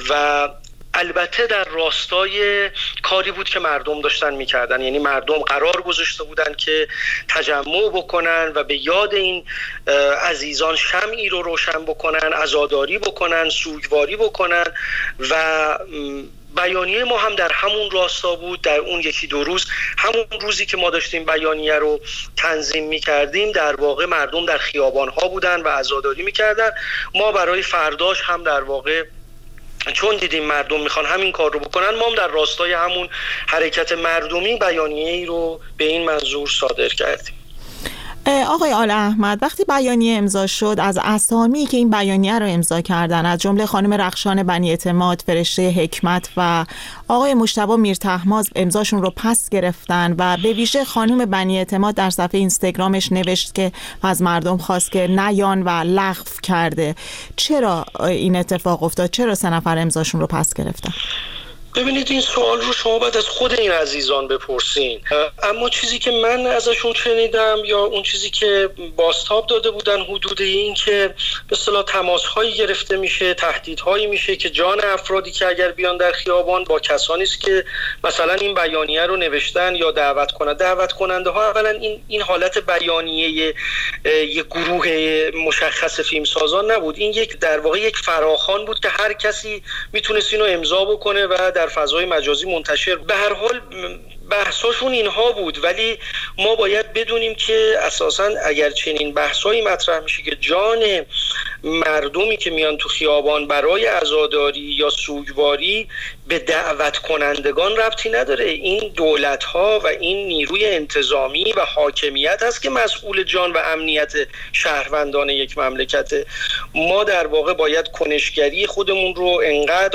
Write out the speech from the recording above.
و البته در راستای کاری بود که مردم داشتن میکردن، یعنی مردم قرار گذاشته بودن که تجمع بکنن و به یاد این عزیزان شمعی رو روشن بکنن، عزاداری بکنن، سوگواری بکنن و بیانیه ما هم در همون راستا بود. در اون یکی دو روز، همون روزی که ما داشتیم بیانیه رو تنظیم میکردیم، در واقع مردم در خیابان‌ها بودن و عزاداری میکردن. ما برای فرداش هم در واقع چون دیدیم مردم میخوان همین کار رو بکنن، ما هم در راستای همون حرکت مردمی بیانیه‌ای رو به این منظور صادر کردیم. آقای آل احمد، وقتی بیانیه امضا شد، از اسامی که این بیانیه رو امضا کردن، از جمله خانم رخشان بنی اعتماد، فرشته حکمت و آقای مجتبی میرطهماسب امضاشون رو پس گرفتن و به ویژه خانم بنی اعتماد در صفحه اینستاگرامش نوشت که از مردم خواست که نیان و لغو کرده. چرا این اتفاق افتاد؟ چرا 3 نفر امضاشون رو پس گرفتن؟ ببینید، این سوال رو شما باید از خود این عزیزان بپرسین، اما چیزی که من ازشون شنیدم یا اون چیزی که بازتاب داده بودن حدود این که به اصطلاح تماس‌هایی گرفته میشه، تهدیدهایی میشه که جان افرادی که اگر بیان در خیابان با کسانی است که مثلا این بیانیه رو نوشتن یا دعوت کننده ها، اولا این حالت بیانیه یک گروه مشخص فیلمسازان نبود، این در واقع یک فراخوان بود که هر کسی میتونست اینو امضا بکنه و در فضای مجازی منتشر. به هر حال بحثاشون اینها بود، ولی ما باید بدونیم که اساساً اگر چنین بحثایی مطرح میشه که جان مردمی که میان تو خیابان برای عزاداری یا سوگواری به دعوت کنندگان ربطی نداره. این دولت‌ها و این نیروی انتظامی و حاکمیت هست که مسئول جان و امنیت شهروندان یک مملکته. ما در واقع باید کنشگری خودمون رو انقدر